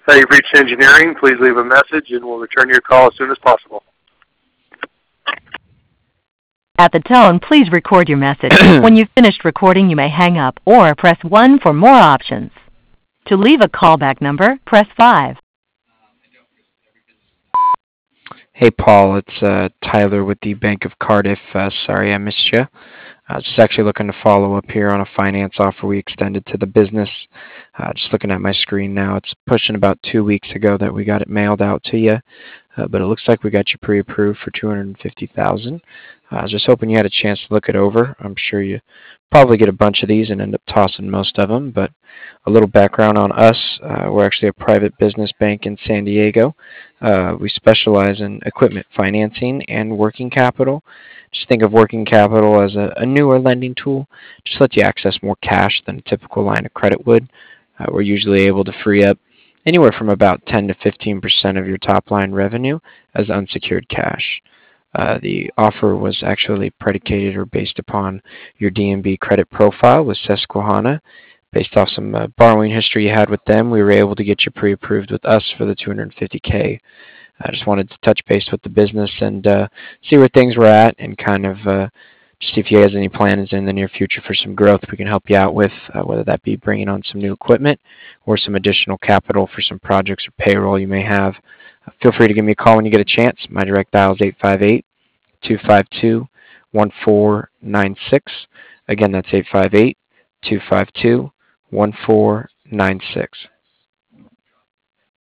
Hi, you've reached engineering. Please leave a message and we'll return your call as soon as possible. At the tone, please record your message. When you've finished recording, you may hang up or press 1 for more options. To leave a callback number, press 5. Hey, Paul, it's Tyler with the Bank of Cardiff. Sorry I missed you. Just actually looking to follow up here on a finance offer we extended to the business. Just looking at my screen now, it's pushing about 2 weeks ago that we got it mailed out to you, but it looks like we got you pre-approved for $250,000. I was just hoping you had a chance to look it over. I'm sure you probably get a bunch of these and end up tossing most of them, but a little background on us. We're actually a private business bank in San Diego. We specialize in equipment financing and working capital. Just think of working capital as a newer lending tool. Just lets you access more cash than a typical line of credit would. We're usually able to free up anywhere from about 10 to 15% of your top line revenue as unsecured cash. The offer was actually predicated or based upon your D&B credit profile with Susquehanna. Based off some borrowing history you had with them, we were able to get you pre-approved with us for the $250K. I just wanted to touch base with the business and see where things were at and kind of just see if you guys have any plans in the near future for some growth we can help you out with, whether that be bringing on some new equipment or some additional capital for some projects or payroll you may have. Feel free to give me a call when you get a chance. My direct dial is 858-252-1496. Again, that's 858-252-1496.